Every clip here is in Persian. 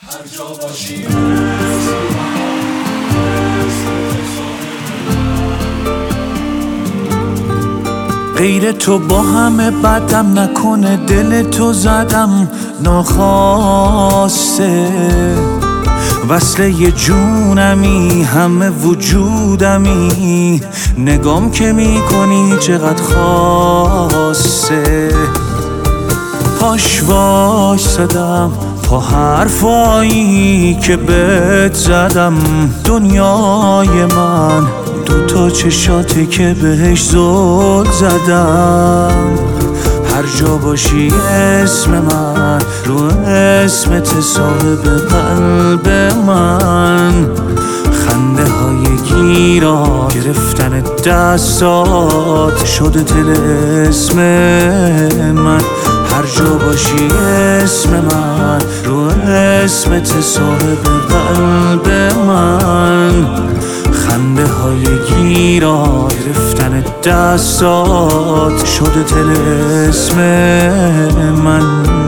هر جا باشی غیر تو با همه بدم نکنه، دل تو زدم ناخواسته. وصل یه جونمی، همه وجودمی، نگام که میکنی چقدر خاصه. پاش وایسادم پا حرفایی که بهت زدم. دنیای من دوتا چشاته که بهش زل زدم. هر جا باشی اسم من، رو اسمت صاحب قلب من. خنده های گیرا گرفتن دستات شده طلسم من. هر جا باشی اسم من، رو اسمت صاحب قلب من. خنده های گیرا گرفتن دستات شده طلسم من.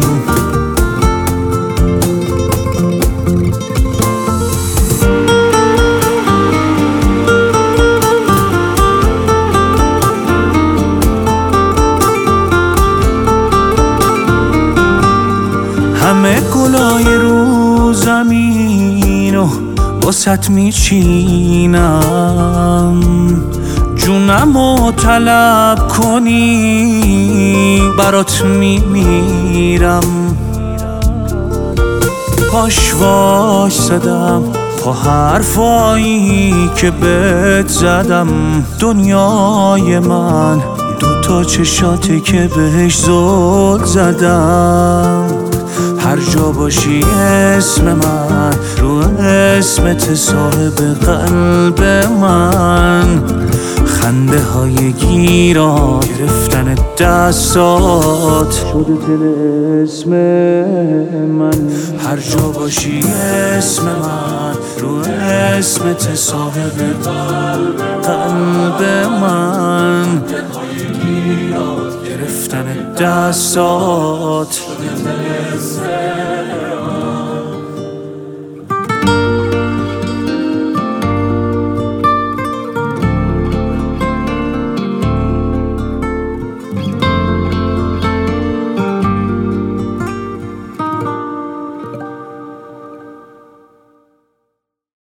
همه گلای رو زمینو واسط میچینم. جونمو طلب کنی برات میمیرم. پاش وایسادم پا حرفایی که بهت زدم. دنیای من دوتا چشاته که بهش زل زدم. هر جا باشی اسم من، رو اسمت صاحب قلب من. خنده های گیرا گرفتن دستات شده طلسم من. هر جا باشی اسم من، رو اسمت صاحب قلب من. گرفتن دستات شده طلسم